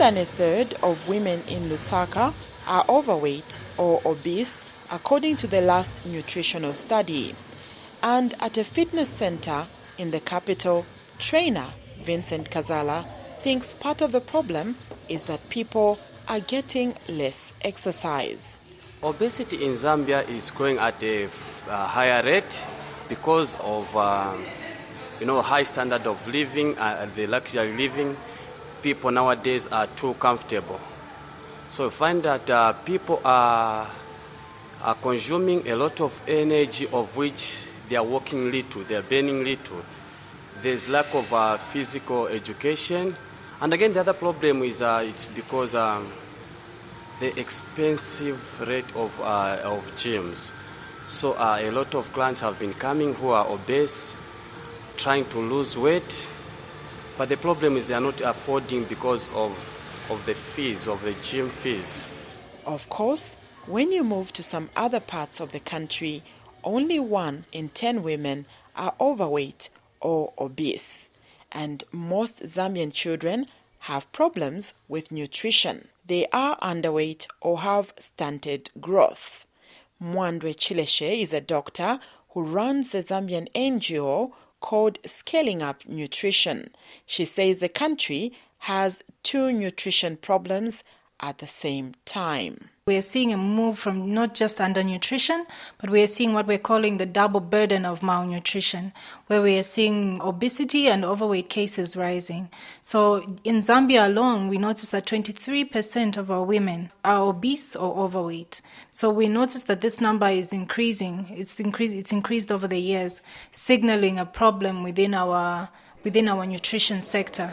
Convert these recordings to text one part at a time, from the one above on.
than a third of women in Lusaka are overweight or obese, according to the last nutritional study. And at a fitness center in the capital, trainer Vincent Kazala thinks part of the problem is that people are getting less exercise. Obesity in Zambia is growing at a higher rate because of high standard of living, the luxury living. People nowadays are too comfortable. So we find that people are consuming a lot of energy, of which they are working little, they are burning little. There's lack of physical education. And again, the other problem is it's because the expensive rate of gyms. So a lot of clients have been coming who are obese, trying to lose weight, but the problem is they are not affording because of the fees, of the gym fees. Of course, when you move to some other parts of the country, only 1 in 10 women are overweight or obese, and most Zambian children have problems with nutrition. They are underweight or have stunted growth. Mwandwe Chileshe is a doctor who runs the Zambian NGO called Scaling Up Nutrition. She says the country has 2 nutrition problems at the same time. We are seeing a move from not just undernutrition, but we are seeing what we're calling the double burden of malnutrition, where we are seeing obesity and overweight cases rising. So in Zambia alone, we notice that 23% of our women are obese or overweight. So we notice that this number is increasing. It's increased over the years, signaling a problem within our nutrition sector.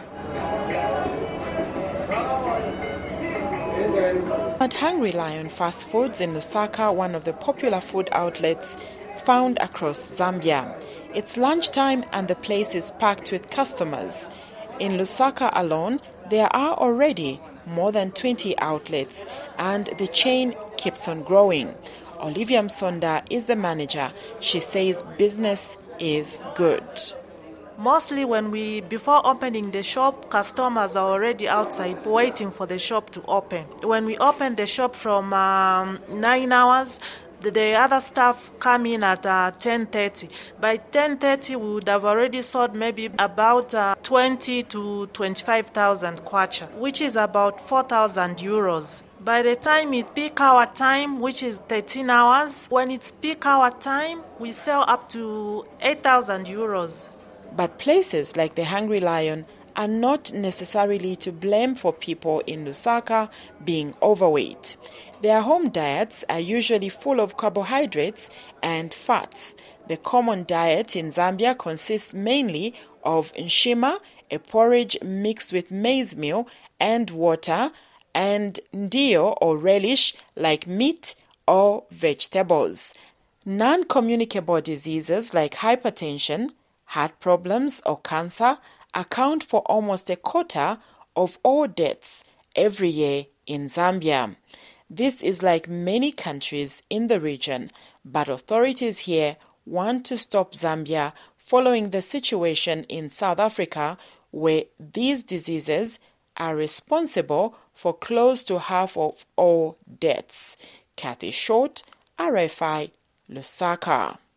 At Hungry Lion Fast Foods in Lusaka, one of the popular food outlets found across Zambia. It's lunchtime and the place is packed with customers. In Lusaka alone, there are already more than 20 outlets and the chain keeps on growing. Olivia Msonda is the manager. She says business is good. Mostly before opening the shop, customers are already outside waiting for the shop to open. When we open the shop from 9 hours, the other staff come in at 10:30. By 10:30, we would have already sold maybe about 20 to 25,000 kwacha, which is about 4,000 euros. By the time it's peak hour time, which is 13 hours, when it's peak hour time, we sell up to 8,000 euros. But places like the Hungry Lion are not necessarily to blame for people in Lusaka being overweight. Their home diets are usually full of carbohydrates and fats. The common diet in Zambia consists mainly of nshima, a porridge mixed with maize meal and water, and ndio or relish like meat or vegetables. Non-communicable diseases like hypertension, heart problems or cancer account for almost a quarter of all deaths every year in Zambia. This is like many countries in the region, but authorities here want to stop Zambia following the situation in South Africa where these diseases are responsible for close to half of all deaths. Kathy Short, RFI, Lusaka.